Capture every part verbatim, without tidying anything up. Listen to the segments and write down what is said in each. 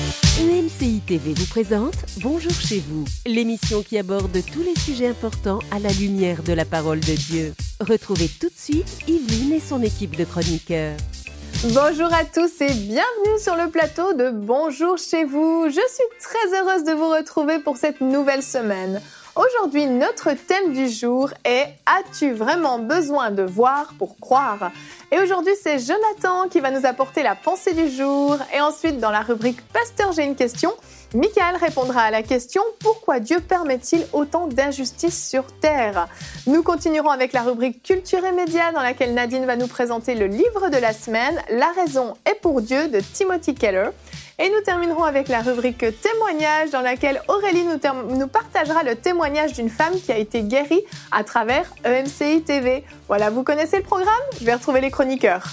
E M C I T V vous présente Bonjour chez vous, l'émission qui aborde tous les sujets importants à la lumière de la parole de Dieu. Retrouvez tout de suite Yveline et son équipe de chroniqueurs. Bonjour à tous et bienvenue sur le plateau de Bonjour chez vous. Je suis très heureuse de vous retrouver pour cette nouvelle semaine. Aujourd'hui, notre thème du jour est « As-tu vraiment besoin de voir pour croire ?» Et aujourd'hui, c'est Jonathan qui va nous apporter la pensée du jour. Et ensuite, dans la rubrique « Pasteur, j'ai une question », Michael répondra à la question « Pourquoi Dieu permet-il autant d'injustice sur terre ?» Nous continuerons avec la rubrique « Culture et médias » dans laquelle Nadine va nous présenter le livre de la semaine « La raison est pour Dieu » de Timothy Keller. Et nous terminerons avec la rubrique « Témoignages » dans laquelle Aurélie nous, ter- nous partagera le témoignage d'une femme qui a été guérie à travers E M C I T V. Voilà, vous connaissez le programme ? Je vais retrouver les chroniqueurs.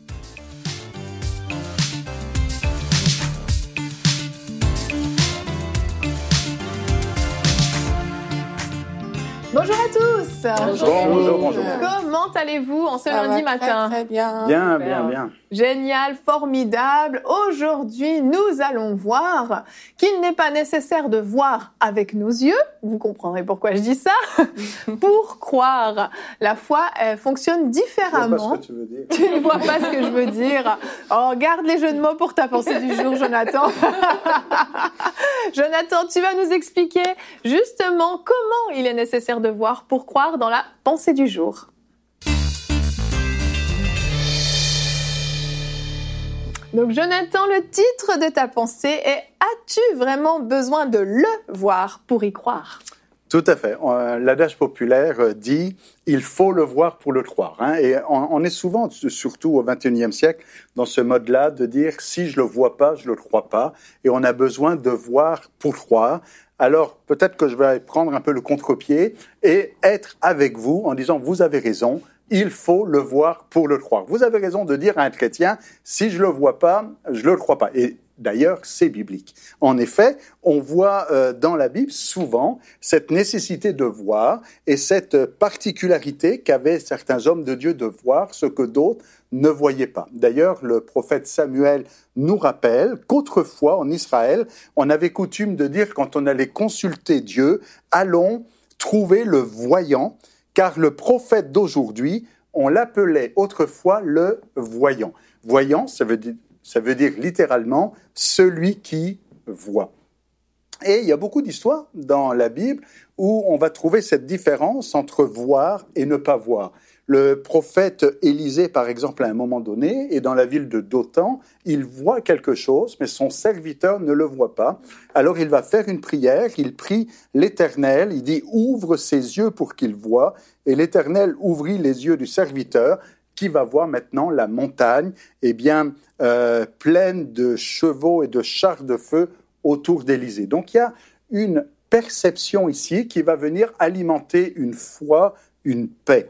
Bonjour à tous. Bonjour. Bonjour, bonjour. Comment allez-vous en ce Ça lundi va matin ? Très, très bien. Bien, bien, bien. Génial, formidable. Aujourd'hui, nous allons voir qu'il n'est pas nécessaire de voir avec nos yeux. Vous comprendrez pourquoi je dis ça. Pour croire. La foi elle fonctionne différemment. Je vois pas ce que tu veux dire. Tu ne vois pas ce que je veux dire. Oh, garde les jeux de mots pour ta pensée du jour, Jonathan. Jonathan, tu vas nous expliquer justement comment il est nécessaire de voir pour croire dans la pensée du jour. Donc Jonathan, le titre de ta pensée est « As-tu vraiment besoin de le voir pour y croire ?» Tout à fait. L'adage populaire dit « il faut le voir pour le croire ». Et on est souvent, surtout au vingt et unième siècle, dans ce mode-là de dire « si je le vois pas, je le crois pas ». Et on a besoin de voir pour croire. Alors peut-être que je vais prendre un peu le contre-pied et être avec vous en disant « vous avez raison ». Il faut le voir pour le croire. Vous avez raison de dire à un chrétien, si je le vois pas, je le crois pas. Et d'ailleurs, c'est biblique. En effet, on voit euh, dans la Bible souvent cette nécessité de voir et cette particularité qu'avaient certains hommes de Dieu de voir ce que d'autres ne voyaient pas. D'ailleurs, le prophète Samuel nous rappelle qu'autrefois, en Israël, on avait coutume de dire quand on allait consulter Dieu, allons trouver le voyant, car le prophète d'aujourd'hui, on l'appelait autrefois le voyant. Voyant, ça veut dire, ça veut dire littéralement celui qui voit. Et il y a beaucoup d'histoires dans la Bible où on va trouver cette différence entre voir et ne pas voir. Le prophète Élisée, par exemple, à un moment donné, est dans la ville de Dothan, il voit quelque chose, mais son serviteur ne le voit pas. Alors il va faire une prière, il prie l'Éternel, il dit « ouvre ses yeux pour qu'il voie », et l'Éternel ouvrit les yeux du serviteur, qui va voir maintenant la montagne, eh bien, euh, pleine de chevaux et de chars de feu autour d'Élysée. Donc il y a une perception ici qui va venir alimenter une foi, une paix.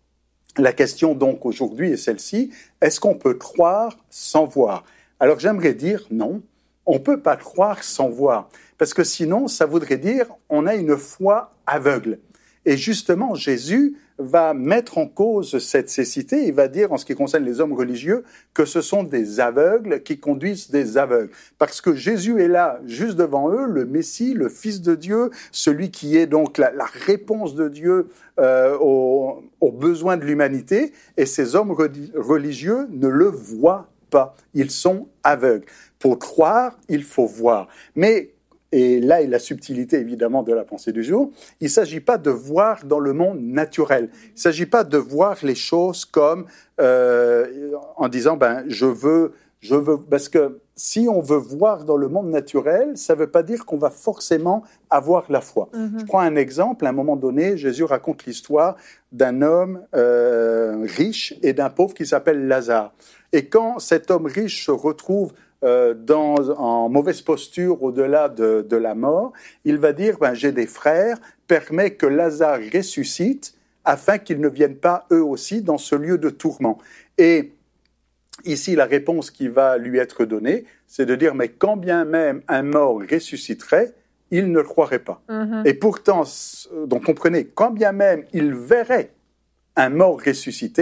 La question donc aujourd'hui est celle-ci, est-ce qu'on peut croire sans voir ? Alors j'aimerais dire non, on ne peut pas croire sans voir, parce que sinon ça voudrait dire on a une foi aveugle. Et justement Jésus va mettre en cause cette cécité, il va dire en ce qui concerne les hommes religieux que ce sont des aveugles qui conduisent des aveugles. Parce que Jésus est là, juste devant eux, le Messie, le Fils de Dieu, celui qui est donc la, la réponse de Dieu euh, aux, aux besoins de l'humanité, et ces hommes religieux ne le voient pas, ils sont aveugles. Pour croire, il faut voir. Mais et là est la subtilité évidemment de la pensée du jour, il ne s'agit pas de voir dans le monde naturel. Il ne s'agit pas de voir les choses comme euh, en disant ben, je veux, je veux, parce que si on veut voir dans le monde naturel, ça ne veut pas dire qu'on va forcément avoir la foi. Mm-hmm. Je prends un exemple, à un moment donné, Jésus raconte l'histoire d'un homme euh, riche et d'un pauvre qui s'appelle Lazare. Et quand cet homme riche se retrouve Euh, dans, en mauvaise posture au-delà de, de la mort, il va dire ben, « j'ai des frères, permets que Lazare ressuscite afin qu'ils ne viennent pas eux aussi dans ce lieu de tourment. » Et ici, la réponse qui va lui être donnée, c'est de dire « mais quand bien même un mort ressusciterait, il ne le croirait pas. Mm-hmm. » Et pourtant, donc comprenez, quand bien même il verrait un mort ressuscité,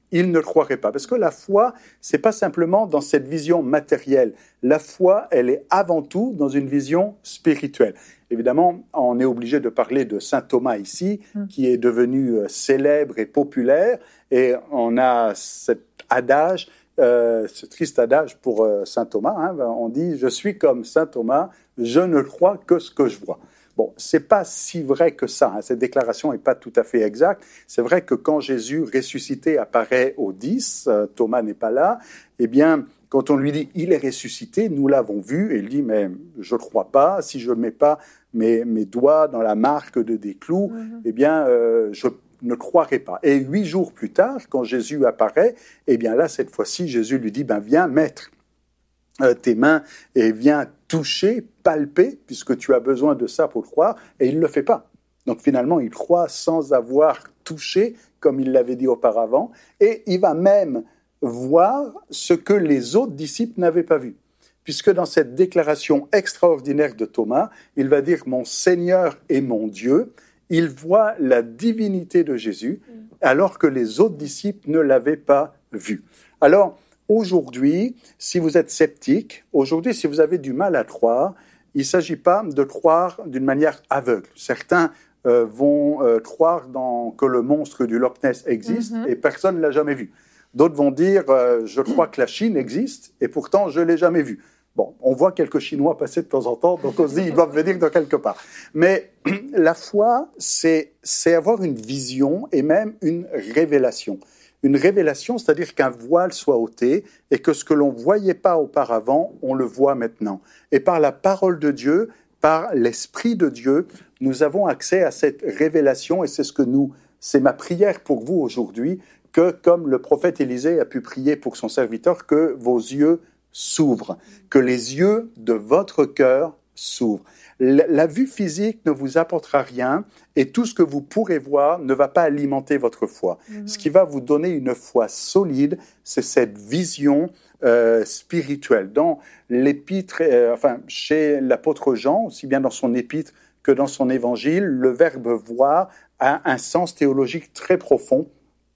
il ne croirait pas. Parce que la foi, c'est pas simplement dans cette vision matérielle. La foi, elle est avant tout dans une vision spirituelle. Évidemment, on est obligé de parler de saint Thomas ici, mmh. qui est devenu célèbre et populaire, et on a cet adage, euh, ce triste adage pour euh, saint Thomas, hein, on dit « Je suis comme saint Thomas, je ne crois que ce que je vois ». Bon, c'est pas si vrai que ça, hein. Cette déclaration n'est pas tout à fait exacte. C'est vrai que quand Jésus ressuscité apparaît aux dix, euh, Thomas n'est pas là, eh bien, quand on lui dit « il est ressuscité », nous l'avons vu, et il dit « mais je ne crois pas, si je ne mets pas mes, mes doigts dans la marque de des clous, mm-hmm. eh bien, euh, je ne croirai pas ». Et huit jours plus tard, quand Jésus apparaît, eh bien là, cette fois-ci, Jésus lui dit ben, « viens, maître euh, tes mains et viens toucher, palper, puisque tu as besoin de ça pour croire », et il ne le fait pas. Donc finalement, il croit sans avoir touché, comme il l'avait dit auparavant, et il va même voir ce que les autres disciples n'avaient pas vu. Puisque dans cette déclaration extraordinaire de Thomas, il va dire « Mon Seigneur et mon Dieu », il voit la divinité de Jésus, alors que les autres disciples ne l'avaient pas vu. Alors, aujourd'hui, si vous êtes sceptique, aujourd'hui, si vous avez du mal à croire, il ne s'agit pas de croire d'une manière aveugle. Certains euh, vont euh, croire dans, que le monstre du Loch Ness existe mm-hmm. et personne ne l'a jamais vu. D'autres vont dire euh, « je crois que la Chine existe et pourtant je ne l'ai jamais vue ». Bon, on voit quelques Chinois passer de temps en temps, donc on se dit ils doivent venir de quelque part. Mais la foi, c'est, c'est avoir une vision et même une révélation. Une révélation, c'est-à-dire qu'un voile soit ôté et que ce que l'on ne voyait pas auparavant, on le voit maintenant. Et par la parole de Dieu, par l'Esprit de Dieu, nous avons accès à cette révélation et c'est ce que nous, c'est ma prière pour vous aujourd'hui, que comme le prophète Élisée a pu prier pour son serviteur, que vos yeux s'ouvrent, que les yeux de votre cœur s'ouvrent. La, la vue physique ne vous apportera rien et tout ce que vous pourrez voir ne va pas alimenter votre foi. Mmh. Ce qui va vous donner une foi solide, c'est cette vision euh, spirituelle. Dans l'épître, euh, enfin, chez l'apôtre Jean, aussi bien dans son épître que dans son évangile, le verbe voir a un sens théologique très profond.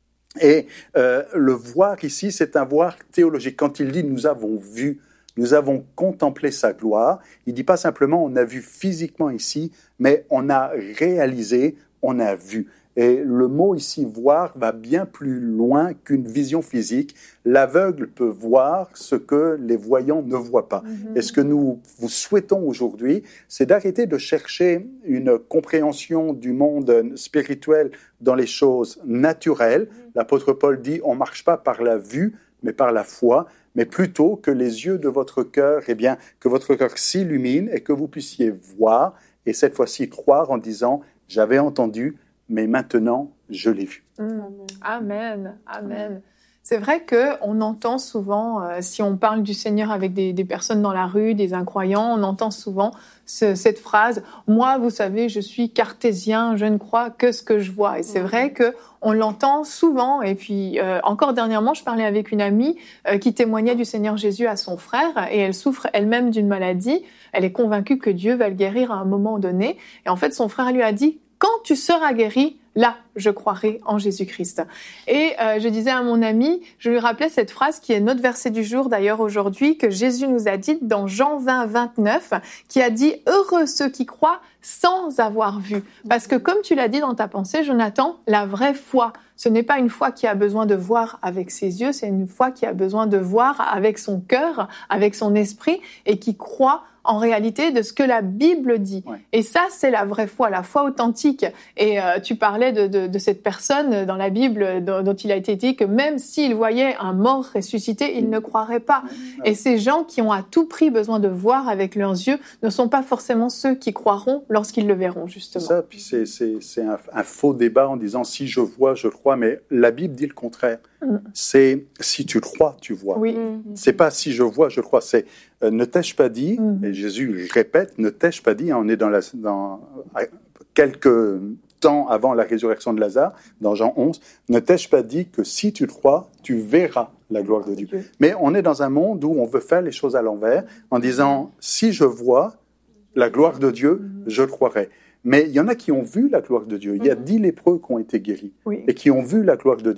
Et euh, le voir ici, c'est un voir théologique. Quand il dit « nous avons vu », nous avons contemplé sa gloire, il ne dit pas simplement « on a vu physiquement ici », mais on a réalisé, on a vu. Et le mot ici « voir » va bien plus loin qu'une vision physique. L'aveugle peut voir ce que les voyants ne voient pas. Mm-hmm. Et ce que nous vous souhaitons aujourd'hui, c'est d'arrêter de chercher une compréhension du monde spirituel dans les choses naturelles. Mm-hmm. L'apôtre Paul dit « on ne marche pas par la vue, mais par la foi », mais plutôt que les yeux de votre cœur, eh bien, que votre cœur s'illumine et que vous puissiez voir, et cette fois-ci croire en disant « j'avais entendu », mais maintenant, je l'ai vu. Mmh. Amen, amen. C'est vrai qu'on entend souvent, euh, si on parle du Seigneur avec des, des personnes dans la rue, des incroyants, on entend souvent ce, cette phrase « Moi, vous savez, je suis cartésien, je ne crois que ce que je vois ». Et c'est mmh. vrai qu'on l'entend souvent. Et puis, euh, encore dernièrement, je parlais avec une amie euh, qui témoignait du Seigneur Jésus à son frère et elle souffre elle-même d'une maladie. Elle est convaincue que Dieu va le guérir à un moment donné. Et en fait, son frère lui a dit « Quand tu seras guéri, là, je croirai en Jésus-Christ ». Et euh, je disais à mon ami, je lui rappelais cette phrase qui est notre verset du jour d'ailleurs aujourd'hui, que Jésus nous a dite dans Jean vingt, vingt-neuf, qui a dit « Heureux ceux qui croient sans avoir vu ». Parce que comme tu l'as dit dans ta pensée, Jonathan, la vraie foi, ce n'est pas une foi qui a besoin de voir avec ses yeux, c'est une foi qui a besoin de voir avec son cœur, avec son esprit, et qui croit en réalité de ce que la Bible dit. Ouais. Et ça, c'est la vraie foi, la foi authentique. Et euh, tu parlais de, de, de cette personne dans la Bible dont, dont il a été dit que même s'il voyait un mort ressuscité, il ne croirait pas. Ouais. Et ces gens qui ont à tout prix besoin de voir avec leurs yeux ne sont pas forcément ceux qui croiront lorsqu'ils le verront, justement. Ça, puis c'est, c'est, c'est un, un faux débat en disant « si je vois, je crois », mais la Bible dit le contraire. Mm. C'est « si tu crois, tu vois oui. ». C'est pas « si je vois, je crois », c'est euh, « ne t'ai-je pas dit mm. », et Jésus répète « ne t'ai-je pas dit », on est dans, la, dans quelques temps avant la résurrection de Lazare, dans Jean onze, « ne t'ai-je pas dit que si tu crois, tu verras la gloire de Dieu ». Mais on est dans un monde où on veut faire les choses à l'envers, en disant « si je vois la gloire de Dieu, je croirai ». Mais il y en a qui ont vu la gloire de Dieu. Il y a dix lépreux qui ont été guéris oui. et qui ont vu la gloire de Dieu.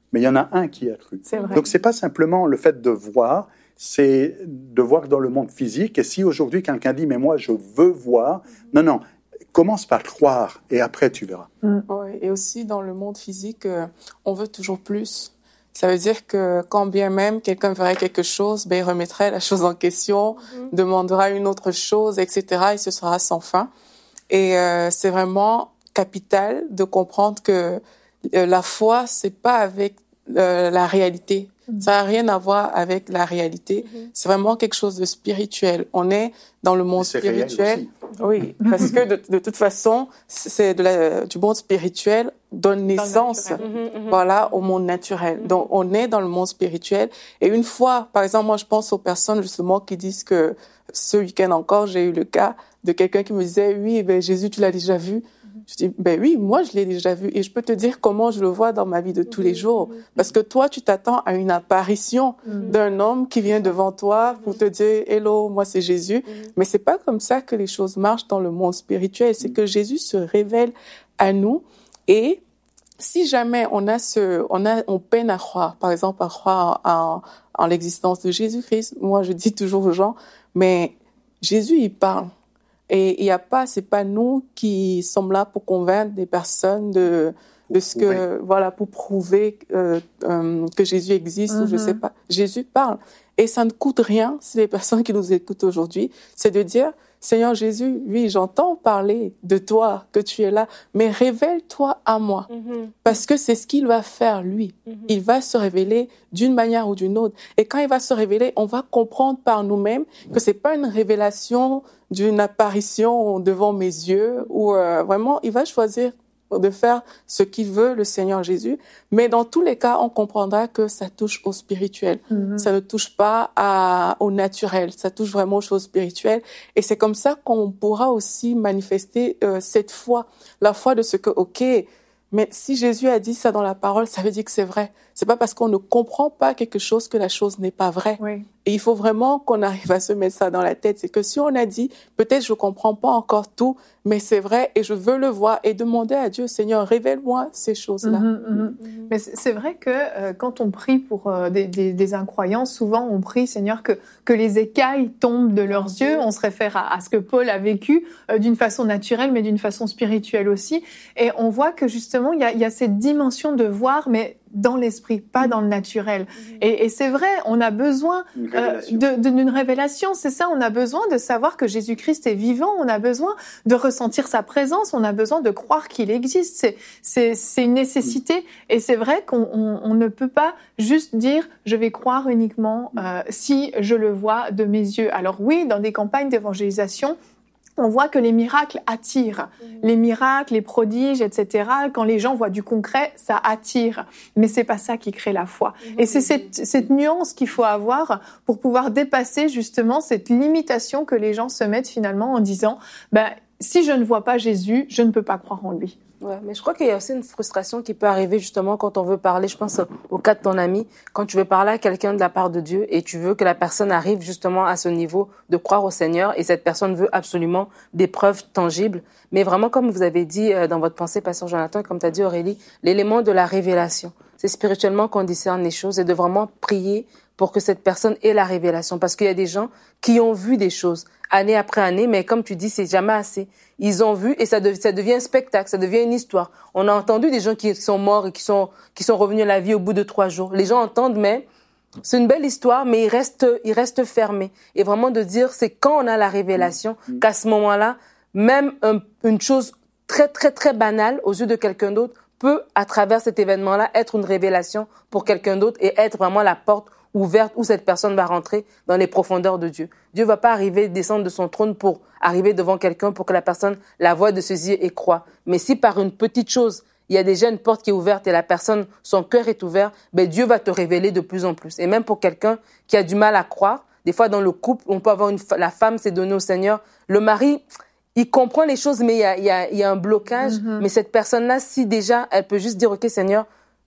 mais il y en a un qui a cru. C'est vrai. Donc, c'est pas simplement le fait de voir, c'est de voir dans le monde physique. Et si aujourd'hui quelqu'un dit, mais moi, je veux voir, non, non, commence par croire et après tu verras. Mm. Ouais, et aussi dans le monde physique, euh, on veut toujours plus. Ça veut dire que quand bien même quelqu'un verrait quelque chose, ben, il remettrait la chose en question, mm-hmm. demandera une autre chose, et cetera. Et ce sera sans fin. Et euh, c'est vraiment capital de comprendre que euh, la foi, c'est pas avec euh, la réalité. Mm-hmm. Ça n'a rien à voir avec la réalité. Mm-hmm. C'est vraiment quelque chose de spirituel. On est dans le monde c'est spirituel. Oui, parce que de, de toute façon, c'est de la, du monde spirituel donne naissance, mm-hmm. voilà, au monde naturel. Mm-hmm. Donc, on est dans le monde spirituel. Et une fois, par exemple, moi, je pense aux personnes justement qui disent que ce week-end encore, j'ai eu le cas de quelqu'un qui me disait, oui, ben Jésus, tu l'as déjà vu. Je dis, ben oui, moi, je l'ai déjà vu. Et je peux te dire comment je le vois dans ma vie de tous les jours. Parce que toi, tu t'attends à une apparition mm-hmm. d'un homme qui vient devant toi pour te dire, hello, moi, c'est Jésus. Mm-hmm. Mais c'est pas comme ça que les choses marchent dans le monde spirituel. C'est que Jésus se révèle à nous. Et si jamais on a ce, on a, on peine à croire, par exemple, à croire en, en, en l'existence de Jésus-Christ, moi, je dis toujours aux gens, mais Jésus, il parle. Et il y a pas, c'est pas nous qui sommes là pour convaincre des personnes de, de ce que, voilà, pour prouver euh, euh, que Jésus existe mm-hmm. ou je sais pas. Jésus parle. Et ça ne coûte rien, si les personnes qui nous écoutent aujourd'hui, c'est de dire, Seigneur Jésus, oui, j'entends parler de toi, que tu es là, mais révèle-toi à moi. Mm-hmm. Parce que c'est ce qu'il va faire, lui. Mm-hmm. Il va se révéler d'une manière ou d'une autre. Et quand il va se révéler, on va comprendre par nous-mêmes que c'est pas une révélation d'une apparition devant mes yeux, ou euh, vraiment, il va choisir de faire ce qu'il veut, le Seigneur Jésus. Mais dans tous les cas, on comprendra que ça touche au spirituel. Mm-hmm. Ça ne touche pas à, au naturel. Ça touche vraiment aux choses spirituelles. Et c'est comme ça qu'on pourra aussi manifester euh, cette foi. La foi de ce que, OK, mais si Jésus a dit ça dans la parole, ça veut dire que c'est vrai. C'est pas parce qu'on ne comprend pas quelque chose que la chose n'est pas vraie. Oui. Et il faut vraiment qu'on arrive à se mettre ça dans la tête. C'est que si on a dit, peut-être je comprends pas encore tout, mais c'est vrai et je veux le voir et demander à Dieu, Seigneur, révèle-moi ces choses-là. Mmh, mmh. Mmh. Mais c'est vrai que euh, quand on prie pour euh, des, des, des incroyants, souvent on prie, Seigneur, que, que les écailles tombent de leurs yeux. On se réfère à, à ce que Paul a vécu euh, d'une façon naturelle, mais d'une façon spirituelle aussi. Et on voit que justement, il y a, il y a cette dimension de voir, mais dans l'esprit, pas dans le naturel. Mmh. Et, et c'est vrai, on a besoin euh, de, de, d'une révélation, c'est ça, on a besoin de savoir que Jésus-Christ est vivant, on a besoin de ressentir sa présence, on a besoin de croire qu'il existe, c'est, c'est, c'est une nécessité. Et c'est vrai qu'on on, on ne peut pas juste dire « je vais croire uniquement euh, si je le vois de mes yeux ». Alors oui, dans des campagnes d'évangélisation, on voit que les miracles attirent. Mmh. Les miracles, les prodiges, et cetera. Quand les gens voient du concret, ça attire. Mais c'est pas ça qui crée la foi. Mmh. Et c'est cette, cette nuance qu'il faut avoir pour pouvoir dépasser justement cette limitation que les gens se mettent finalement en disant, ben, si je ne vois pas Jésus, je ne peux pas croire en lui. Ouais, mais je crois qu'il y a aussi une frustration qui peut arriver justement quand on veut parler, je pense au cas de ton ami, quand tu veux parler à quelqu'un de la part de Dieu et tu veux que la personne arrive justement à ce niveau de croire au Seigneur et cette personne veut absolument des preuves tangibles. Mais vraiment, comme vous avez dit dans votre pensée, Pasteur Jonathan, et comme tu as dit Aurélie, l'élément de la révélation. C'est spirituellement qu'on discerne les choses et de vraiment prier pour que cette personne ait la révélation. Parce qu'il y a des gens qui ont vu des choses année après année, mais comme tu dis, c'est jamais assez. Ils ont vu et ça, de, ça devient un spectacle, ça devient une histoire. On a entendu des gens qui sont morts et qui sont, qui sont revenus à la vie au bout de trois jours. Les gens entendent, mais c'est une belle histoire, mais ils restent, ils restent fermés. Et vraiment de dire, c'est quand on a la révélation mmh. qu'à ce moment-là, même un, une chose très, très, très banale aux yeux de quelqu'un d'autre peut, à travers cet événement-là, être une révélation pour quelqu'un d'autre et être vraiment la porte ouverte où cette personne va rentrer dans les profondeurs de Dieu. Dieu va pas arriver, descendre de son trône pour arriver devant quelqu'un pour que la personne la voie de ses yeux et croit. Mais si par une petite chose, il y a déjà une porte qui est ouverte et la personne, son cœur est ouvert, ben Dieu va te révéler de plus en plus. Et même pour quelqu'un qui a du mal à croire, des fois dans le couple, on peut avoir une, la femme s'est donnée au Seigneur, le mari, il comprend les choses, mais il y a, il y a, il y a un blocage. Mm-hmm. Mais cette personne-là, si déjà, elle peut juste dire, OK, Seigneur,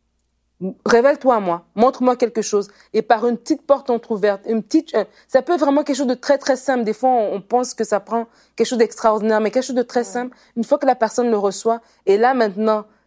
révèle-toi à moi, montre-moi quelque chose. Et par une petite porte entrouverte, une petite, euh, ça peut être vraiment quelque chose de très, très simple. Des fois, on, on pense que ça prend quelque chose d'extraordinaire, mais quelque chose de très simple. Une fois que la personne le reçoit, et là, maintenant,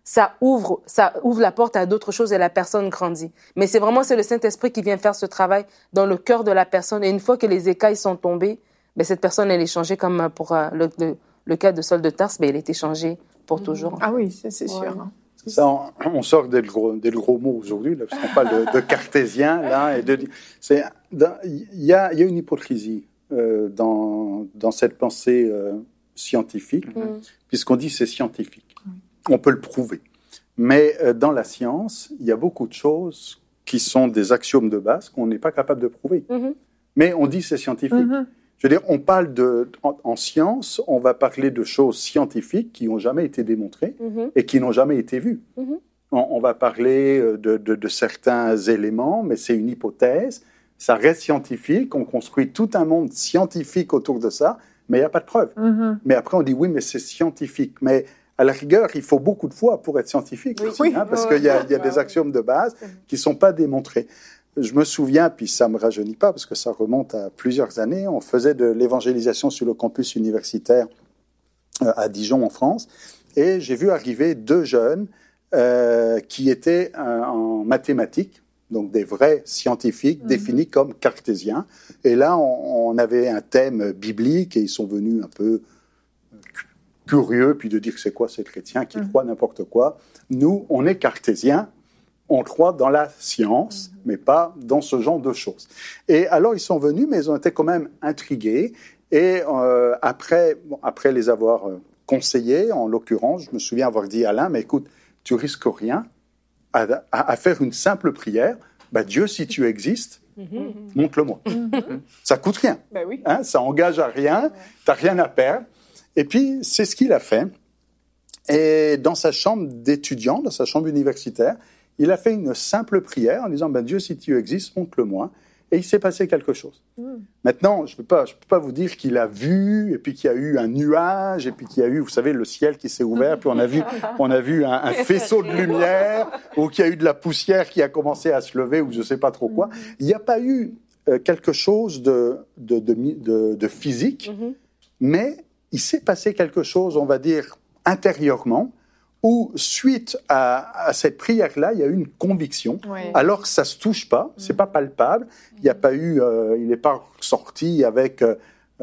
ça ouvre, ça ouvre la porte à d'autres choses et la personne grandit. Mais c'est vraiment, c'est le Saint-Esprit qui vient faire ce travail dans le cœur de la personne. Et une fois que les écailles sont tombées, ben, cette personne, elle est changée comme pour euh, le, le, le cas de Saul de Tarse, ben, elle était changée pour mmh. toujours. Ah oui, c'est, c'est ouais. sûr. Ça, on, on sort des gros, des gros mots aujourd'hui, là, parce qu'on parle de, de cartésien, là, et de, c'est, il y a, il y a une hypocrisie euh, dans, dans cette pensée euh, scientifique, mm. puisqu'on dit c'est scientifique. Mm. On peut le prouver. Mais euh, dans la science, il y a beaucoup de choses qui sont des axiomes de base qu'on n'est pas capable de prouver. Mm-hmm. Mais on dit c'est scientifique. Mm-hmm. Je veux dire, on parle de, en, en science, on va parler de choses scientifiques qui n'ont jamais été démontrées mm-hmm. et qui n'ont jamais été vues. Mm-hmm. On, on va parler de, de, de certains éléments, mais c'est une hypothèse. Ça reste scientifique. On construit tout un monde scientifique autour de ça, mais il n'y a pas de preuves. Mm-hmm. Mais après, on dit oui, mais c'est scientifique. Mais à la rigueur, il faut beaucoup de foi pour être scientifique, oui. aussi, hein, parce oui. qu'il y a, il y a des axiomes de base qui ne sont pas démontrés. Je me souviens, puis ça ne me rajeunit pas, parce que ça remonte à plusieurs années, on faisait de l'évangélisation sur le campus universitaire euh, à Dijon, en France, et j'ai vu arriver deux jeunes euh, qui étaient euh, en mathématiques, donc des vrais scientifiques, mmh. définis comme cartésiens. Et là, on, on avait un thème biblique, et ils sont venus un peu curieux, puis de dire que c'est quoi ces chrétiens qui mmh. croient n'importe quoi. Nous, on est cartésiens, on croit dans la science, mmh. mais pas dans ce genre de choses. Et alors, ils sont venus, mais ils ont été quand même intrigués. Et euh, après, bon, après les avoir euh, conseillés, en l'occurrence, je me souviens avoir dit à Alain, mais écoute, tu risques rien à, à, à faire une simple prière. Bah, Dieu, si tu existes, mmh. montre-le-moi. Mmh. Ça coûte rien. Ben oui. Hein, ça engage à rien. Tu n'as rien à perdre. Et puis, c'est ce qu'il a fait. Et dans sa chambre d'étudiant, dans sa chambre universitaire, il a fait une simple prière en disant ben, « Dieu, si tu existes, montre-le-moi ». Et il s'est passé quelque chose. Mm. Maintenant, je ne peux pas, je peux pas vous dire qu'il a vu, et puis qu'il y a eu un nuage, et puis qu'il y a eu, vous savez, le ciel qui s'est ouvert, puis on a vu, on a vu un, un faisceau de lumière, ou qu'il y a eu de la poussière qui a commencé à se lever, ou je ne sais pas trop quoi. Il n'y a pas eu euh, quelque chose de, de, de, de, de physique, mm-hmm. mais il s'est passé quelque chose, on va dire, intérieurement, où, suite à, à cette prière-là, il y a eu une conviction, ouais. alors que ça ne se touche pas, ce n'est pas palpable, il n'y a pas eu, euh, il n'est pas sorti avec, euh,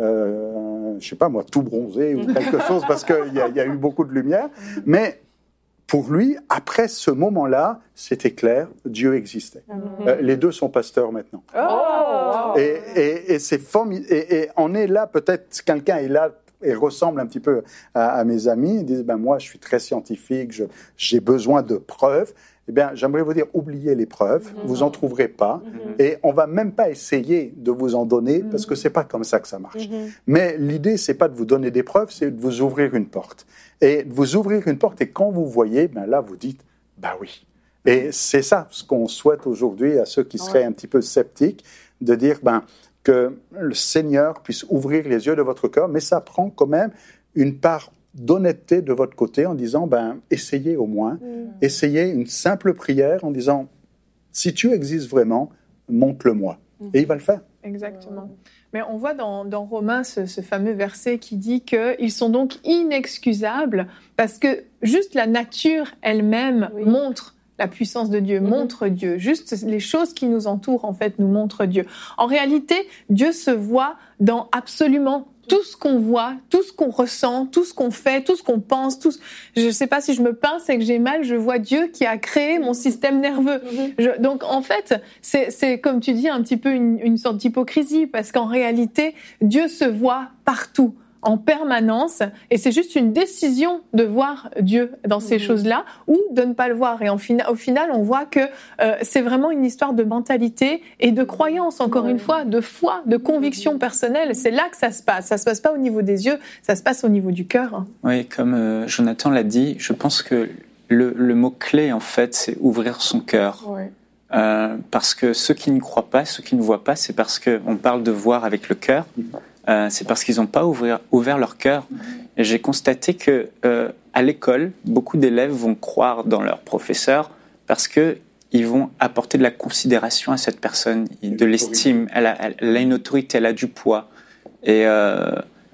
je ne sais pas moi, tout bronzé ou quelque chose, parce qu'il y, y a eu beaucoup de lumière, mais pour lui, après ce moment-là, c'était clair, Dieu existait. Mm-hmm. Euh, les deux sont pasteurs maintenant. Oh, wow. et, et, et c'est formidable, et, et on est là, peut-être quelqu'un est là, et ressemble un petit peu à, à mes amis, ils disent ben moi je suis très scientifique, je, j'ai besoin de preuves. Eh bien, j'aimerais vous dire oubliez les preuves, mmh. vous en trouverez pas, mmh. et on va même pas essayer de vous en donner mmh. parce que c'est pas comme ça que ça marche. Mmh. Mais l'idée c'est pas de vous donner des preuves, c'est de vous ouvrir une porte et de vous ouvrir une porte et quand vous voyez, ben là vous dites ben oui. Et c'est ça ce qu'on souhaite aujourd'hui à ceux qui seraient ouais. un petit peu sceptiques, de dire ben que le Seigneur puisse ouvrir les yeux de votre cœur, mais ça prend quand même une part d'honnêteté de votre côté en disant, ben, essayez au moins, mmh. essayez une simple prière en disant, si tu existes vraiment, montre-le-moi. Mmh. Et il va le faire. Exactement. Mais on voit dans, dans Romains ce, ce fameux verset qui dit qu'ils sont donc inexcusables parce que juste la nature elle-même oui. montre la puissance de Dieu, mmh. montre Dieu. Juste les choses qui nous entourent, en fait, nous montrent Dieu. En réalité, Dieu se voit dans absolument tout ce qu'on voit, tout ce qu'on ressent, tout ce qu'on fait, tout ce qu'on pense. Tout ce... Je ne sais pas si je me pince et que j'ai mal, je vois Dieu qui a créé mon système nerveux. Mmh. Je... Donc, en fait, c'est, c'est, comme tu dis, un petit peu une, une sorte d'hypocrisie parce qu'en réalité, Dieu se voit partout, en permanence, et c'est juste une décision de voir Dieu dans ces mmh. choses-là ou de ne pas le voir. Et en fina- au final, on voit que euh, c'est vraiment une histoire de mentalité et de croyance, encore mmh. une fois, de foi, de conviction personnelle. C'est là que ça se passe. Ça se passe pas au niveau des yeux, ça se passe au niveau du cœur. Oui, comme euh, Jonathan l'a dit, je pense que le, le mot-clé, en fait, c'est ouvrir son cœur. Oui. Euh, parce que ceux qui ne croient pas, ceux qui ne voient pas, c'est parce qu'on parle de voir avec le cœur. Euh, c'est parce qu'ils n'ont pas ouvrir, ouvert leur cœur. Et j'ai constaté que euh, à l'école, beaucoup d'élèves vont croire dans leur professeur parce que ils vont apporter de la considération à cette personne, de l'estime. Elle a, elle a une autorité, elle a du poids. Et euh,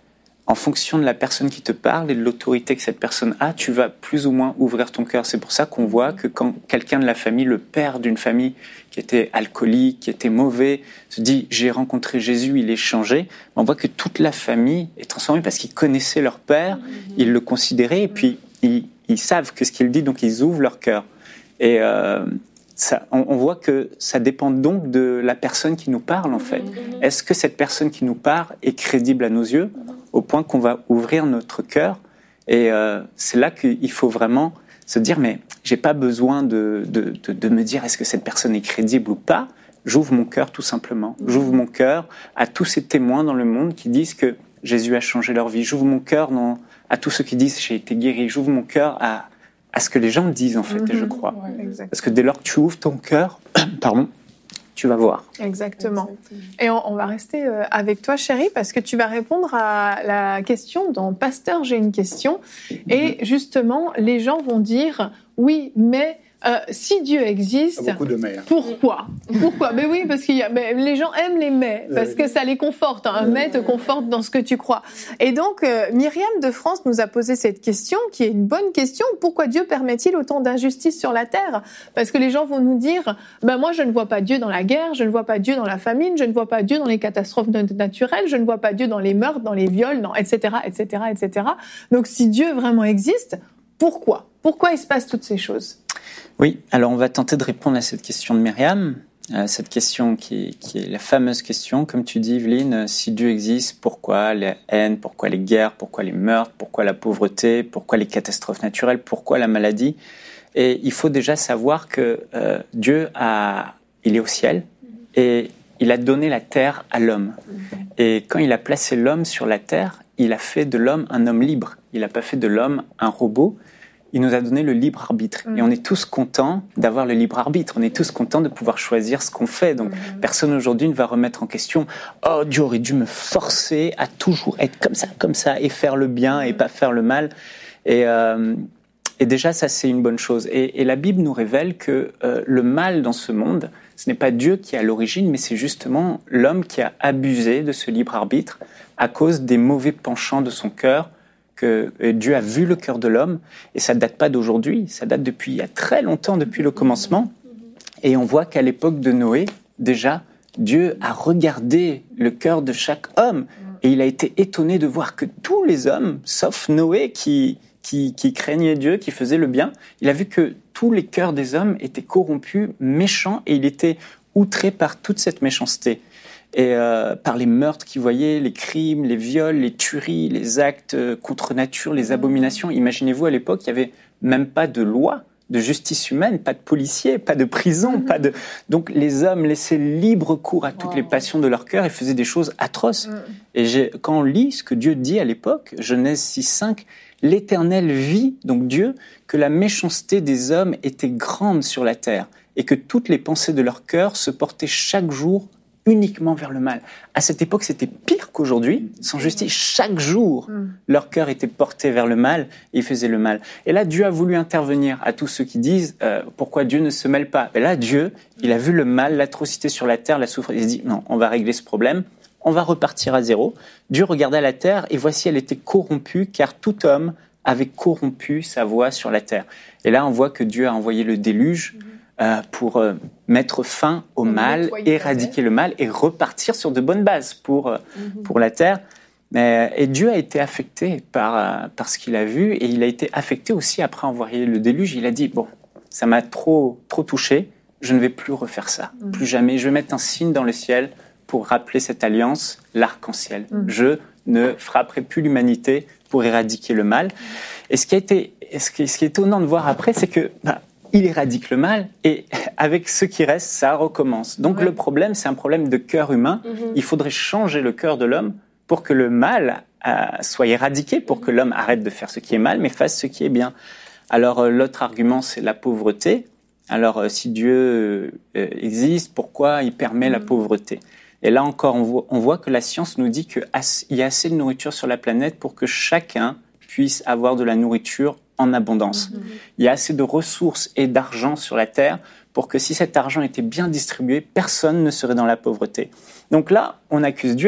en fonction de la personne qui te parle et de l'autorité que cette personne a, tu vas plus ou moins ouvrir ton cœur. C'est pour ça qu'on voit que quand quelqu'un de la famille, le père d'une famille qui était alcoolique, qui était mauvais, se dit « j'ai rencontré Jésus, il est changé », on voit que toute la famille est transformée parce qu'ils connaissaient leur père, ils le considéraient et puis ils, ils savent que ce qu'il dit, donc ils ouvrent leur cœur. Et euh, ça, on, on voit que ça dépend donc de la personne qui nous parle en fait. Est-ce que cette personne qui nous parle est crédible à nos yeux ? Au point qu'on va ouvrir notre cœur. Et euh, c'est là qu'il faut vraiment se dire, mais j'ai pas besoin de, de, de, de me dire est-ce que cette personne est crédible ou pas. J'ouvre mon cœur tout simplement. J'ouvre mon cœur à tous ces témoins dans le monde qui disent que Jésus a changé leur vie. J'ouvre mon cœur dans, à tous ceux qui disent j'ai été guéri. J'ouvre mon cœur à, à ce que les gens disent en fait, mm-hmm. et je crois. Ouais, parce que dès lors que tu ouvres ton cœur, pardon, tu vas voir. Exactement. Exactement. Et on, on va rester avec toi, chérie, parce que tu vas répondre à la question dans « Pasteur, j'ai une question ». Et justement, les gens vont dire « Oui, mais euh, si Dieu existe, beaucoup de mais, hein. pourquoi ?» Pourquoi ? Mais oui, parce qu'il y a, mais les gens aiment les « mais », parce que ça les conforte. Hein. Un « mais » te conforte dans ce que tu crois. Et donc, euh, Myriam de France nous a posé cette question, qui est une bonne question. Pourquoi Dieu permet-il autant d'injustice sur la terre ? Parce que les gens vont nous dire, ben moi je ne vois pas Dieu dans la guerre, je ne vois pas Dieu dans la famine, je ne vois pas Dieu dans les catastrophes naturelles, je ne vois pas Dieu dans les meurtres, dans les viols, dans et cetera, et cetera, et cetera. Donc si Dieu vraiment existe, pourquoi ? Pourquoi il se passe toutes ces choses ? Oui, alors on va tenter de répondre à cette question de Myriam, à cette question qui est, qui est la fameuse question, comme tu dis Evelyne, si Dieu existe, pourquoi la haine, pourquoi les guerres, pourquoi les meurtres, pourquoi la pauvreté, pourquoi les catastrophes naturelles, pourquoi la maladie ? Et il faut déjà savoir que euh, Dieu a, il est au ciel et il a donné la terre à l'homme. Et quand il a placé l'homme sur la terre, il a fait de l'homme un homme libre. Il n'a pas fait de l'homme un robot. Il nous a donné le libre arbitre. Mmh. Et on est tous contents d'avoir le libre arbitre. On est tous contents de pouvoir choisir ce qu'on fait. Donc, mmh. personne aujourd'hui ne va remettre en question « Oh, Dieu aurait dû me forcer à toujours être comme ça, comme ça, et faire le bien et pas faire le mal. » Et, euh, et déjà, ça, c'est une bonne chose. Et, et la Bible nous révèle que euh, le mal dans ce monde, ce n'est pas Dieu qui est à l'origine, mais c'est justement l'homme qui a abusé de ce libre arbitre à cause des mauvais penchants de son cœur, que Dieu a vu le cœur de l'homme, et ça ne date pas d'aujourd'hui, ça date depuis il y a très longtemps, depuis le commencement. Et on voit qu'à l'époque de Noé, déjà, Dieu a regardé le cœur de chaque homme, et il a été étonné de voir que tous les hommes, sauf Noé qui, qui, qui craignait Dieu, qui faisait le bien, il a vu que tous les cœurs des hommes étaient corrompus, méchants, et il était outré par toute cette méchanceté. Et euh, par les meurtres qu'il voyait, les crimes, les viols, les tueries, les actes euh, contre nature, les abominations. Imaginez-vous, à l'époque, il n'y avait même pas de loi de justice humaine, pas de policiers, pas de prison, pas de... Donc les hommes laissaient libre cours à toutes les passions de leur cœur et faisaient des choses atroces. Et j'ai, quand on lit ce que Dieu dit à l'époque, Genèse six cinq, l'Éternel vit, donc Dieu, que la méchanceté des hommes était grande sur la terre et que toutes les pensées de leur cœur se portaient chaque jour uniquement vers le mal. À cette époque, c'était pire qu'aujourd'hui. Sans justice, chaque jour, mm. leur cœur était porté vers le mal et ils faisaient le mal. Et là, Dieu a voulu intervenir à tous ceux qui disent euh, pourquoi Dieu ne se mêle pas. Et là, Dieu, il a vu le mal, l'atrocité sur la terre, la souffrance. Il se dit non, on va régler ce problème. On va repartir à zéro. Dieu regardait la terre et voici, elle était corrompue car tout homme avait corrompu sa voie sur la terre. Et là, on voit que Dieu a envoyé le déluge. Mm. Euh, pour euh, mettre fin au mal, éradiquer le mal et repartir sur de bonnes bases pour, euh, mm-hmm. pour la terre. Mais, et Dieu a été affecté par, euh, par ce qu'il a vu et il a été affecté aussi après envoyer le déluge. Il a dit, bon, ça m'a trop, trop touché, je ne vais plus refaire ça, mm-hmm. plus jamais. Je vais mettre un signe dans le ciel pour rappeler cette alliance, l'arc-en-ciel. Mm-hmm. Je ne frapperai plus l'humanité pour éradiquer le mal. Et ce qui a été, ce qui, ce qui est étonnant de voir après, c'est que... Bah, il éradique le mal et avec ce qui reste, ça recommence. Donc ouais. le problème, c'est un problème de cœur humain. Mm-hmm. Il faudrait changer le cœur de l'homme pour que le mal euh, soit éradiqué, pour que l'homme arrête de faire ce qui est mal, mais fasse ce qui est bien. Alors euh, l'autre argument, c'est la pauvreté. Alors euh, si Dieu euh, existe, pourquoi il permet mm-hmm. la pauvreté ? Et là encore, on voit, on voit que la science nous dit qu'il y a assez de nourriture sur la planète pour que chacun puisse avoir de la nourriture en abondance. Mmh. Il y a assez de ressources et d'argent sur la terre pour que si cet argent était bien distribué, personne ne serait dans la pauvreté. Donc là, on accuse Dieu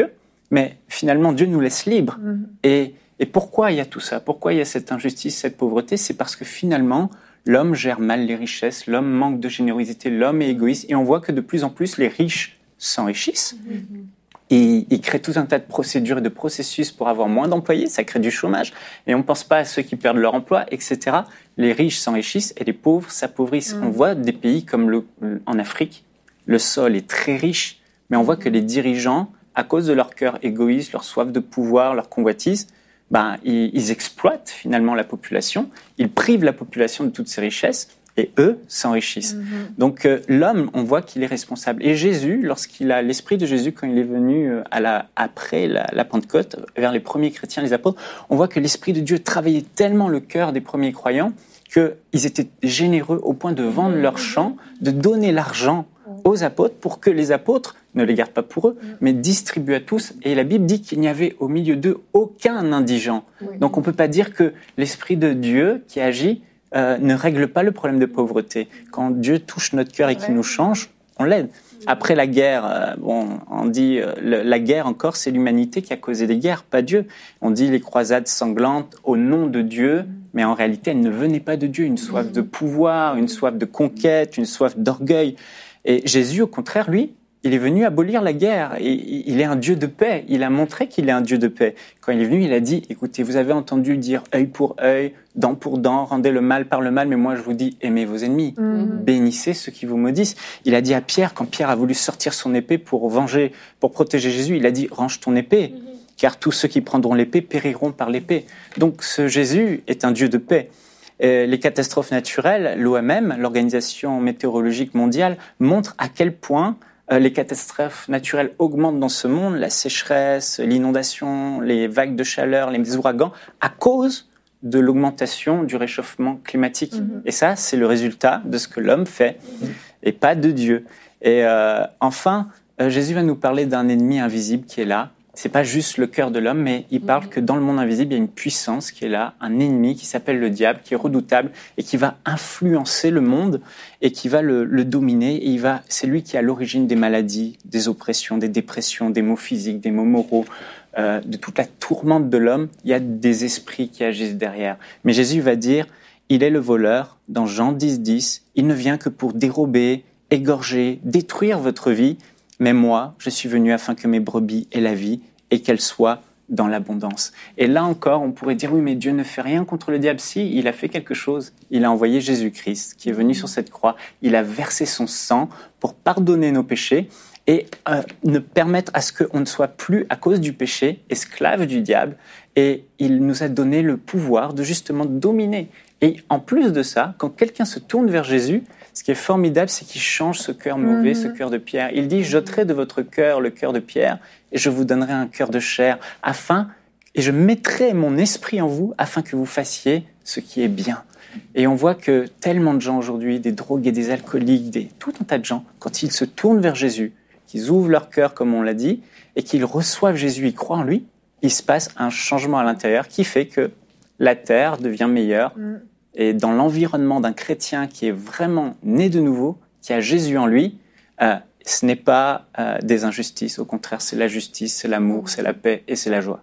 Mais finalement, Dieu nous laisse libres. Mm. Et, et pourquoi il y a tout ça? Pourquoi il y a cette injustice, cette pauvreté? C'est parce que finalement, l'homme gère mal les richesses, l'homme manque de générosité, l'homme est égoïste. Et on voit que de plus en plus, les riches s'enrichissent. Mm-hmm. Et ils créent tout un tas de procédures et de processus pour avoir moins d'employés, ça crée du chômage. Et on ne pense pas à ceux qui perdent leur emploi, et cetera. Les riches s'enrichissent et les pauvres s'appauvrissent. Mm. On voit des pays comme le, en Afrique, le sol est très riche, mais on voit que les dirigeants, à cause de leur cœur égoïste, leur soif de pouvoir, leur convoitise, ben, ils, ils exploitent finalement la population, ils privent la population de toutes ces richesses, et eux s'enrichissent. Mm-hmm. Donc euh, l'homme, on voit qu'il est responsable. Et Jésus, lorsqu'il a l'esprit de Jésus, quand il est venu euh, à la, après la, la Pentecôte, vers les premiers chrétiens, les apôtres, on voit que l'esprit de Dieu travaillait tellement le cœur des premiers croyants qu'ils étaient généreux au point de vendre leurs champs, de donner l'argent aux apôtres pour que les apôtres ne les gardent pas pour eux, mais distribuent à tous. Et la Bible dit qu'il n'y avait au milieu d'eux aucun indigent. Oui. Donc on ne peut pas dire que l'esprit de Dieu qui agit Euh, ne règle pas le problème de pauvreté. Quand Dieu touche notre cœur et qu'il nous change, on l'aide. Après la guerre, euh, bon, on dit euh, le, la guerre encore, c'est l'humanité qui a causé des guerres, pas Dieu. On dit les croisades sanglantes au nom de Dieu, mais en réalité, elles ne venaient pas de Dieu. Une soif de pouvoir, une soif de conquête, une soif d'orgueil. Et Jésus, au contraire, lui, il est venu abolir la guerre. Et il est un Dieu de paix. Il a montré qu'il est un Dieu de paix. Quand il est venu, il a dit, écoutez, vous avez entendu dire œil pour œil, dent pour dent, rendez le mal par le mal, mais moi je vous dis, aimez vos ennemis, mmh. bénissez ceux qui vous maudissent. Il a dit à Pierre, quand Pierre a voulu sortir son épée pour venger, pour protéger Jésus, il a dit, range ton épée, mmh. car tous ceux qui prendront l'épée périront par l'épée. Donc ce Jésus est un Dieu de paix. Et les catastrophes naturelles, l'O M M, l'Organisation météorologique mondiale, montre à quel point les catastrophes naturelles augmentent dans ce monde, la sécheresse, l'inondation, les vagues de chaleur, les ouragans, à cause de l'augmentation du réchauffement climatique. Mmh. Et ça, c'est le résultat de ce que l'homme fait, mmh. et pas de Dieu. Et euh, enfin, euh, Jésus va nous parler d'un ennemi invisible qui est là. C'est pas juste le cœur de l'homme, mais il parle mmh. que dans le monde invisible, il y a une puissance qui est là, un ennemi qui s'appelle le diable, qui est redoutable et qui va influencer le monde et qui va le, le dominer. Et il va, c'est lui qui est à l'origine des maladies, des oppressions, des dépressions, des maux physiques, des maux moraux, euh, de toute la tourmente de l'homme. Il y a des esprits qui agissent derrière. Mais Jésus va dire, il est le voleur, dans Jean dix, dix, il ne vient que pour dérober, égorger, détruire votre vie. Mais moi, je suis venu afin que mes brebis aient la vie et qu'elles soient dans l'abondance. Et là encore, on pourrait dire, oui, mais Dieu ne fait rien contre le diable. Si, il a fait quelque chose. Il a envoyé Jésus-Christ, qui est venu sur cette croix. Il a versé son sang pour pardonner nos péchés et euh, ne permettre à ce qu'on ne soit plus, à cause du péché, esclave du diable. Et il nous a donné le pouvoir de justement dominer. Et en plus de ça, quand quelqu'un se tourne vers Jésus, ce qui est formidable, c'est qu'il change ce cœur mauvais, mmh. ce cœur de pierre. Il dit, j'ôterai de votre cœur le cœur de pierre et je vous donnerai un cœur de chair, afin, et je mettrai mon esprit en vous afin que vous fassiez ce qui est bien. Et on voit que tellement de gens aujourd'hui, des drogués, des alcooliques, des, tout un tas de gens, quand ils se tournent vers Jésus, qu'ils ouvrent leur cœur, comme on l'a dit, et qu'ils reçoivent Jésus, ils croient en lui, il se passe un changement à l'intérieur qui fait que la terre devient meilleure. Mmh. Et dans l'environnement d'un chrétien qui est vraiment né de nouveau, qui a Jésus en lui, euh, ce n'est pas euh, des injustices. Au contraire, c'est la justice, c'est l'amour, c'est la paix et c'est la joie.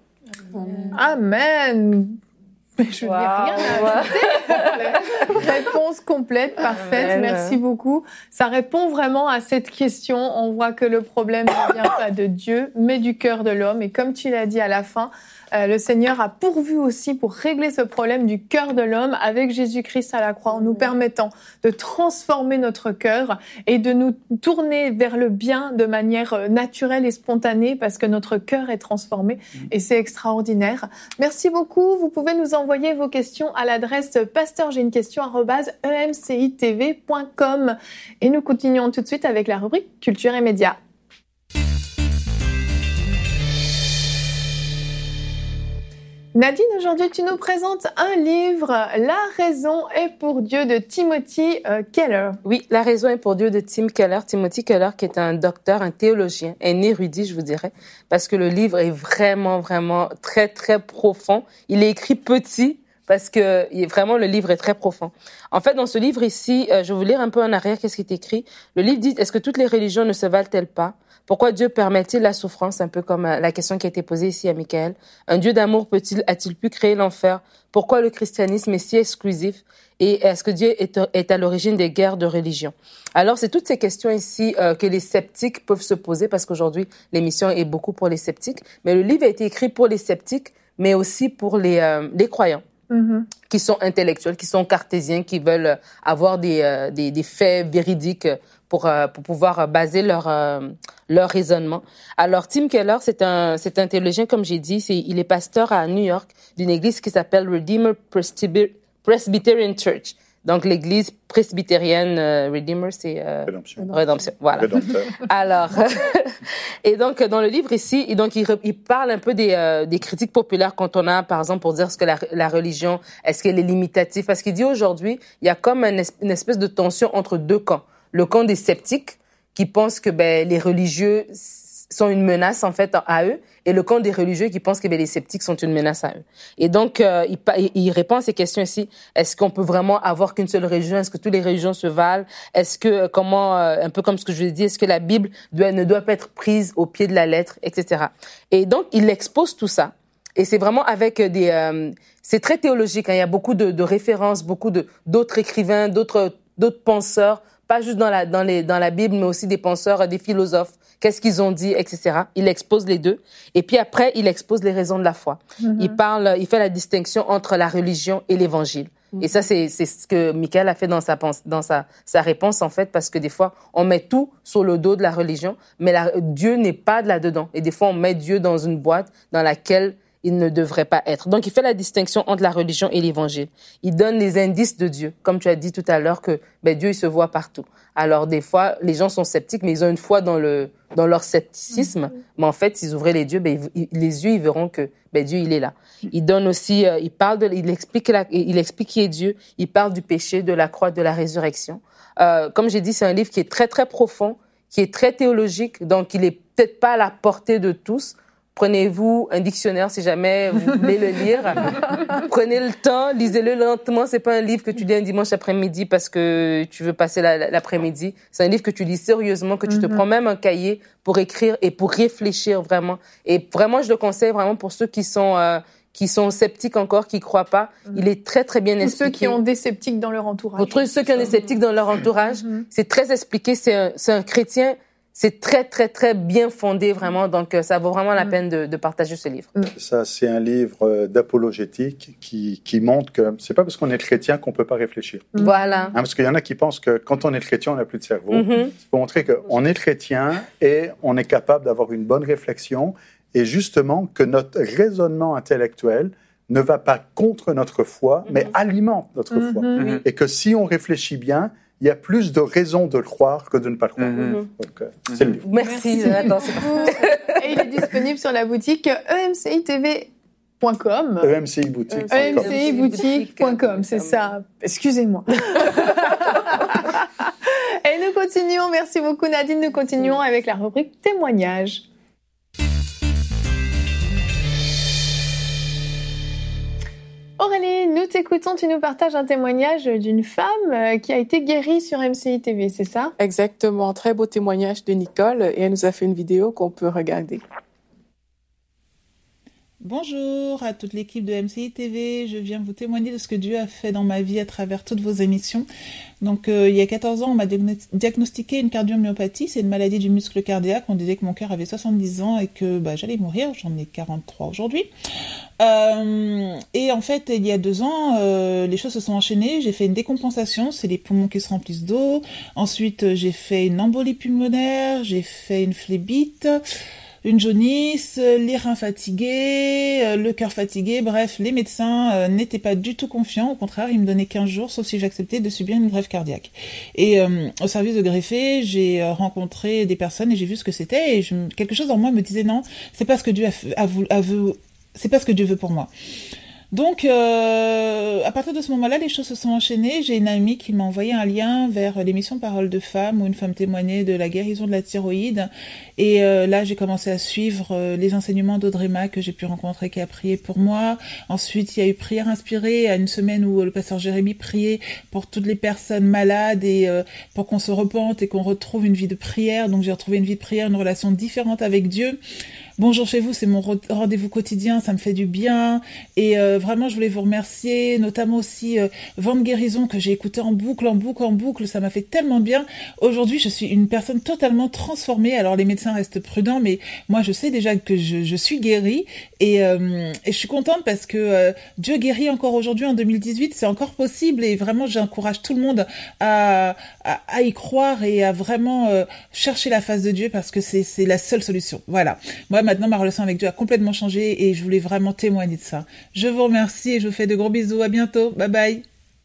Amen. Mais je n'ai wow. rien à ajouter. Réponse complète, parfaite. Amen. Merci beaucoup. Ça répond vraiment à cette question. On voit que le problème ne vient pas de Dieu, mais du cœur de l'homme. Et comme tu l'as dit à la fin, Euh, le Seigneur a pourvu aussi pour régler ce problème du cœur de l'homme avec Jésus-Christ à la croix, en nous permettant de transformer notre cœur et de nous tourner vers le bien de manière naturelle et spontanée, parce que notre cœur est transformé et c'est extraordinaire. Merci beaucoup. Vous pouvez nous envoyer vos questions à l'adresse pasteur j'ai une question arobase e m c i t v point com et nous continuons tout de suite avec la rubrique Culture et Médias. Nadine, aujourd'hui, tu nous présentes un livre, La raison est pour Dieu de Timothy euh, Keller. Oui, La raison est pour Dieu de Tim Keller. Timothy Keller, qui est un docteur, un théologien, un érudit, je vous dirais, parce que le livre est vraiment, vraiment très, très profond. Il est écrit petit, parce que vraiment le livre est très profond. En fait, dans ce livre ici, euh, je vais vous lire un peu en arrière qu'est-ce qui est écrit. Le livre dit, est-ce que toutes les religions ne se valent-elles pas? Pourquoi Dieu permet-il la souffrance? Un peu comme la question qui a été posée ici à Michael. Un Dieu d'amour peut-il, a-t-il pu créer l'enfer? Pourquoi le christianisme est si exclusif? Et est-ce que Dieu est, est à l'origine des guerres de religion? Alors, c'est toutes ces questions ici euh, que les sceptiques peuvent se poser, parce qu'aujourd'hui, l'émission est beaucoup pour les sceptiques. Mais le livre a été écrit pour les sceptiques, mais aussi pour les, euh, les croyants. Mm-hmm. Qui sont intellectuels, qui sont cartésiens, qui veulent avoir des, euh, des, des faits véridiques pour, euh, pour pouvoir baser leur, euh, leur raisonnement. Alors, Tim Keller, c'est un, c'est un théologien, comme j'ai dit, c'est, il est pasteur à New York d'une église qui s'appelle Redeemer Presbyterian Church. Donc, l'église presbytérienne, euh, Redeemer, c'est... Euh, Rédemption. Rédemption, voilà. Rédempteur. Alors, et donc, dans le livre ici, et donc, il, il parle un peu des, euh, des critiques populaires quand on a, par exemple, pour dire ce que la, la religion, est-ce qu'elle est limitative? Parce qu'il dit aujourd'hui, il y a comme une, une espèce de tension entre deux camps. Le camp des sceptiques, qui pensent que ben, les religieux sont une menace, en fait, à eux, et le camp des religieux qui pensent que ben, les sceptiques sont une menace à eux. Et donc, euh, il, il répond à ces questions ici. Est-ce qu'on peut vraiment avoir qu'une seule religion? Est-ce que toutes les religions se valent? Est-ce que, comment, euh, un peu comme ce que je vous ai dit, est-ce que la Bible doit, ne doit pas être prise au pied de la lettre, et cetera. Et donc, il expose tout ça. Et c'est vraiment avec des... Euh, c'est très théologique, hein. Il y a beaucoup de, de références, beaucoup de, d'autres écrivains, d'autres, d'autres penseurs, pas juste dans la, dans les, dans la Bible, mais aussi des penseurs, des philosophes. Qu'est-ce qu'ils ont dit, et cetera. Il expose les deux. Et puis après, il expose les raisons de la foi. Mm-hmm. Il parle, il fait la distinction entre la religion et l'évangile. Mm-hmm. Et ça, c'est, c'est ce que Michael a fait dans sa, dans sa, sa réponse, en fait, parce que des fois, on met tout sur le dos de la religion, mais la, Dieu n'est pas de là-dedans. Et des fois, on met Dieu dans une boîte dans laquelle il ne devrait pas être. Donc, il fait la distinction entre la religion et l'évangile. Il donne les indices de Dieu. Comme tu as dit tout à l'heure que ben, Dieu, il se voit partout. Alors, des fois, les gens sont sceptiques, mais ils ont une foi dans, le, dans leur scepticisme. Mm-hmm. Mais en fait, s'ils ouvraient les yeux, ben, ils, les yeux, ils verront que ben, Dieu, il est là. Il donne aussi, euh, il parle de, il explique, la, il explique qui est Dieu. Il parle du péché, de la croix, de la résurrection. Euh, comme j'ai dit, c'est un livre qui est très, très profond, qui est très théologique, donc il est peut-être pas à la portée de tous. Prenez-vous un dictionnaire si jamais vous voulez le lire. Prenez le temps, lisez-le lentement. C'est pas un livre que tu lis un dimanche après-midi parce que tu veux passer la, l'après-midi. C'est un livre que tu lis sérieusement, que tu mm-hmm. te prends même un cahier pour écrire et pour réfléchir vraiment. Et vraiment, je le conseille vraiment pour ceux qui sont euh, qui sont sceptiques encore, qui croient pas. Mm-hmm. Il est très très bien expliqué. Pour ceux qui ont des sceptiques dans leur entourage. Pour ceux qui ont des sceptiques dans leur entourage, mm-hmm. c'est très expliqué. C'est un, c'est un chrétien. C'est très, très, très bien fondé, vraiment. Donc, ça vaut vraiment la peine de, de partager ce livre. Ça, c'est un livre d'apologétique qui, qui montre que c'est pas parce qu'on est chrétien qu'on peut pas réfléchir. Voilà. Hein, parce qu'il y en a qui pensent que quand on est chrétien, on n'a plus de cerveau. Mm-hmm. C'est pour montrer qu'on est chrétien et on est capable d'avoir une bonne réflexion et justement que notre raisonnement intellectuel ne va pas contre notre foi, mm-hmm. mais alimente notre mm-hmm. foi. Mm-hmm. Et que si on réfléchit bien, il y a plus de raisons de le croire que de ne pas le croire. Mm-hmm. Donc, euh, c'est le livre. Merci, Jonathan. Et il est disponible sur la boutique e m c i t v point com. e m c i boutique point com. e m c i boutique point com, c'est ça. Excusez-moi. Et nous continuons. Merci beaucoup, Nadine. Nous continuons avec la rubrique témoignages. Aurélie, nous t'écoutons, tu nous partages un témoignage d'une femme qui a été guérie sur M C I T V, c'est ça? Exactement, très beau témoignage de Nicole et elle nous a fait une vidéo qu'on peut regarder. Bonjour à toute l'équipe de M C I T V, je viens vous témoigner de ce que Dieu a fait dans ma vie à travers toutes vos émissions. Donc euh, il y a quatorze ans, on m'a diagnostiqué une cardiomyopathie, c'est une maladie du muscle cardiaque, on disait que mon cœur avait soixante-dix ans et que bah, j'allais mourir, j'en ai quarante-trois aujourd'hui. Euh, et en fait, il y a deux ans, euh, les choses se sont enchaînées, j'ai fait une décompensation, c'est les poumons qui se remplissent d'eau, ensuite j'ai fait une embolie pulmonaire, j'ai fait une phlébite, une jaunisse, les reins fatigués, le cœur fatigué, bref, les médecins euh, n'étaient pas du tout confiants, au contraire, ils me donnaient quinze jours, sauf si j'acceptais de subir une greffe cardiaque. Et euh, au service de greffer, j'ai rencontré des personnes et j'ai vu ce que c'était, et je, quelque chose en moi me disait non, c'est pas ce que Dieu a, a, a, a, c'est pas ce que Dieu veut pour moi. Donc, euh, à partir de ce moment-là, les choses se sont enchaînées. J'ai une amie qui m'a envoyé un lien vers l'émission Parole de Femme, où une femme témoignait de la guérison de la thyroïde. Et euh, là, j'ai commencé à suivre euh, les enseignements d'Audrey Mac que j'ai pu rencontrer, qui a prié pour moi. Ensuite, il y a eu Prière inspirée, à une semaine où le pasteur Jérémy priait pour toutes les personnes malades et euh, pour qu'on se repente et qu'on retrouve une vie de prière. Donc, j'ai retrouvé une vie de prière, une relation différente avec Dieu. Bonjour chez vous, c'est mon rendez-vous quotidien, ça me fait du bien. Et euh, vraiment, je voulais vous remercier, notamment aussi euh, Vent de guérison que j'ai écouté en boucle, en boucle, en boucle. Ça m'a fait tellement bien. Aujourd'hui, je suis une personne totalement transformée. Alors, les médecins restent prudents, mais moi, je sais déjà que je, je suis guérie. Et, euh, et je suis contente parce que euh, Dieu guérit encore aujourd'hui en deux mille dix-huit. C'est encore possible et vraiment, j'encourage tout le monde à, à, à y croire et à vraiment euh, chercher la face de Dieu parce que c'est, c'est la seule solution. Voilà. Moi, maintenant, ma relation avec Dieu a complètement changé et je voulais vraiment témoigner de ça. Je vous remercie et je vous fais de gros bisous. À bientôt. Bye bye.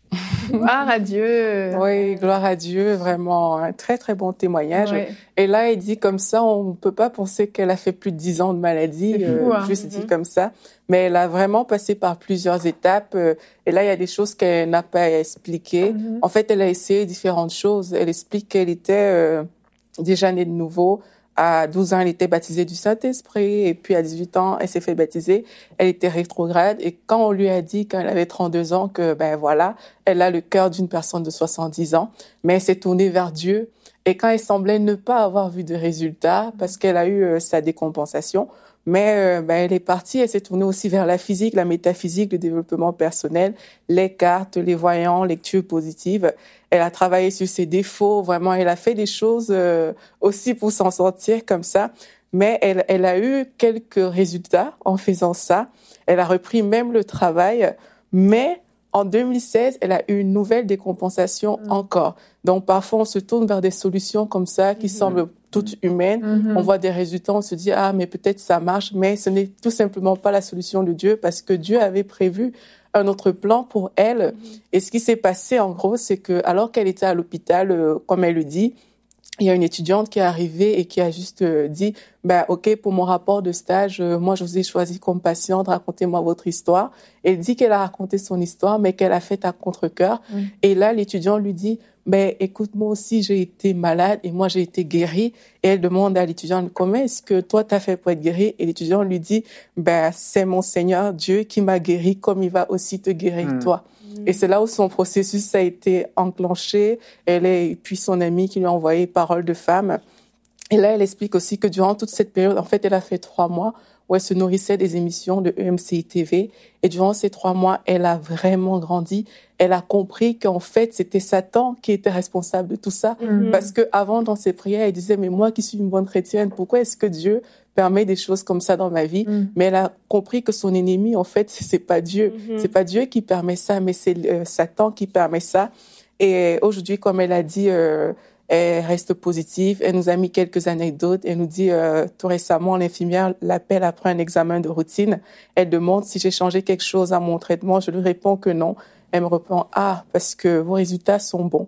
Gloire à Dieu. Oui, gloire à Dieu. Vraiment, un très, très bon témoignage. Ouais. Et là, il dit comme ça, on ne peut pas penser qu'elle a fait plus de dix ans de maladie, C'est fou, euh, hein. juste Mm-hmm. dit comme ça. Mais elle a vraiment passé par plusieurs étapes. Euh, et là, il y a des choses qu'elle n'a pas expliquées. Mm-hmm. En fait, elle a essayé différentes choses. Elle explique qu'elle était euh, déjà née de nouveau. À douze ans, elle était baptisée du Saint-Esprit. Et puis, à dix-huit ans, elle s'est fait baptiser. Elle était rétrograde. Et quand on lui a dit, quand elle avait trente-deux ans, que, ben voilà, elle a le cœur d'une personne de soixante-dix ans, mais elle s'est tournée vers Dieu. Et quand elle semblait ne pas avoir vu de résultats, parce qu'elle a eu euh, sa décompensation, mais euh, ben, elle est partie, elle s'est tournée aussi vers la physique, la métaphysique, le développement personnel, les cartes, les voyants, lecture positive. Elle a travaillé sur ses défauts, vraiment, elle a fait des choses euh, aussi pour s'en sortir comme ça. Mais elle, elle a eu quelques résultats en faisant ça. Elle a repris même le travail, mais en deux mille seize, elle a eu une nouvelle décompensation mmh. encore. Donc, parfois, on se tourne vers des solutions comme ça qui mmh. semblent toutes humaines. Mmh. On voit des résultats, on se dit, ah, mais peut-être ça marche, mais ce n'est tout simplement pas la solution de Dieu parce que Dieu avait prévu un autre plan pour elle. Mmh. Et ce qui s'est passé, en gros, c'est que, alors qu'elle était à l'hôpital, euh, comme elle le dit, il y a une étudiante qui est arrivée et qui a juste euh, dit, ben, OK, pour mon rapport de stage, euh, moi, je vous ai choisi comme patiente, racontez-moi votre histoire. Elle dit qu'elle a raconté son histoire, mais qu'elle a fait à contre-cœur. Mmh. Et là, l'étudiant lui dit, ben, écoute, moi aussi, j'ai été malade et moi, j'ai été guérie. Et elle demande à l'étudiant, comment est-ce que toi, t'as fait pour être guérie? Et l'étudiant lui dit, ben, c'est mon Seigneur Dieu qui m'a guéri comme il va aussi te guérir, mmh. toi. Et c'est là où son processus a été enclenché. Elle est, et puis son amie qui lui a envoyé Parole de Femme. Et là, elle explique aussi que durant toute cette période, en fait, elle a fait trois mois où elle se nourrissait des émissions de E M C I T V. Et durant ces trois mois, elle a vraiment grandi. Elle a compris qu'en fait, c'était Satan qui était responsable de tout ça. Mm-hmm. Parce que avant, dans ses prières, elle disait, mais moi qui suis une bonne chrétienne, pourquoi est-ce que Dieu permet des choses comme ça dans ma vie? Mm. Mais elle a compris que son ennemi, en fait, c'est pas Dieu. Mm-hmm. C'est pas Dieu qui permet ça, mais c'est euh, Satan qui permet ça. Et aujourd'hui, comme elle a dit, euh, elle reste positive. Elle nous a mis quelques anecdotes. Elle nous dit, euh, tout récemment, l'infirmière l'appelle après un examen de routine. Elle demande si j'ai changé quelque chose à mon traitement. Je lui réponds que non. Elle me répond, ah, parce que vos résultats sont bons.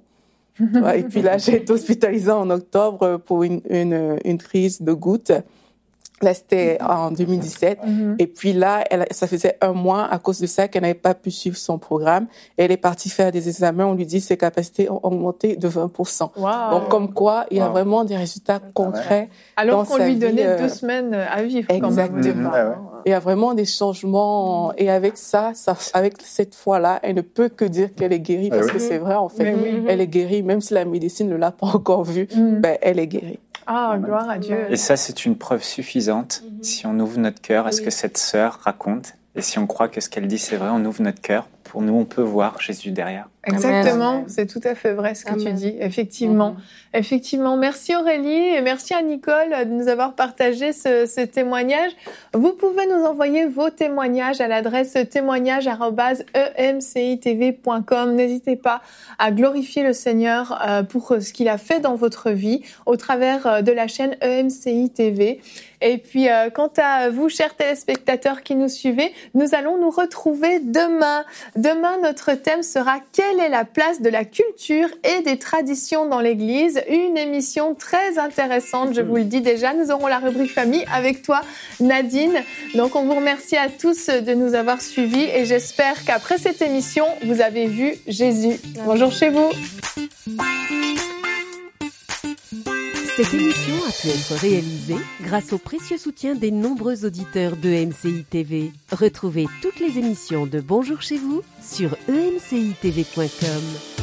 Et puis là, j'ai été hospitalisée en octobre pour une, une, une crise de goutte. Là, c'était en deux mille dix-sept. Mm-hmm. Et puis là, elle, ça faisait un mois à cause de ça qu'elle n'avait pas pu suivre son programme. Et elle est partie faire des examens. On lui dit ses capacités ont augmenté de vingt pour cent. Wow. Donc, comme quoi, il y a wow. vraiment des résultats concrets. Alors dans qu'on sa lui vie, donnait euh... deux semaines à vivre. Exactement. Quand même, mm-hmm. Il y a vraiment des changements. Mm-hmm. Et avec ça, ça, avec cette foi-là, elle ne peut que dire qu'elle est guérie. Parce mm-hmm. que c'est vrai, en fait. Mm-hmm. Elle est guérie. Même si la médecine ne l'a pas encore vue, mm-hmm. ben, elle est guérie. Ah, gloire à Dieu. Et ça, c'est une preuve suffisante. Mm-hmm. Si on ouvre notre cœur à ce que cette sœur raconte, et si on croit que ce qu'elle dit, c'est vrai, on ouvre notre cœur. Pour nous, on peut voir Jésus derrière. Exactement, Amen. C'est tout à fait vrai ce que Amen. tu dis, effectivement. Mm-hmm. Effectivement, merci Aurélie et merci à Nicole de nous avoir partagé ce, ce témoignage. Vous pouvez nous envoyer vos témoignages à l'adresse témoignage arobase e m c i t v point com. N'hésitez pas à glorifier le Seigneur pour ce qu'il a fait dans votre vie au travers de la chaîne E M C I T V. Et puis, quant à vous, chers téléspectateurs qui nous suivez, nous allons nous retrouver demain Demain, notre thème sera « Quelle est la place de la culture et des traditions dans l'Église ?» Une émission très intéressante, je vous le dis déjà. Nous aurons la rubrique famille avec toi, Nadine. Donc, on vous remercie à tous de nous avoir suivis et j'espère qu'après cette émission, vous avez vu Jésus. Bonjour chez vous. Cette émission a pu être réalisée grâce au précieux soutien des nombreux auditeurs de M C I T V. Retrouvez toutes les émissions de Bonjour chez vous sur e m c i t v point com.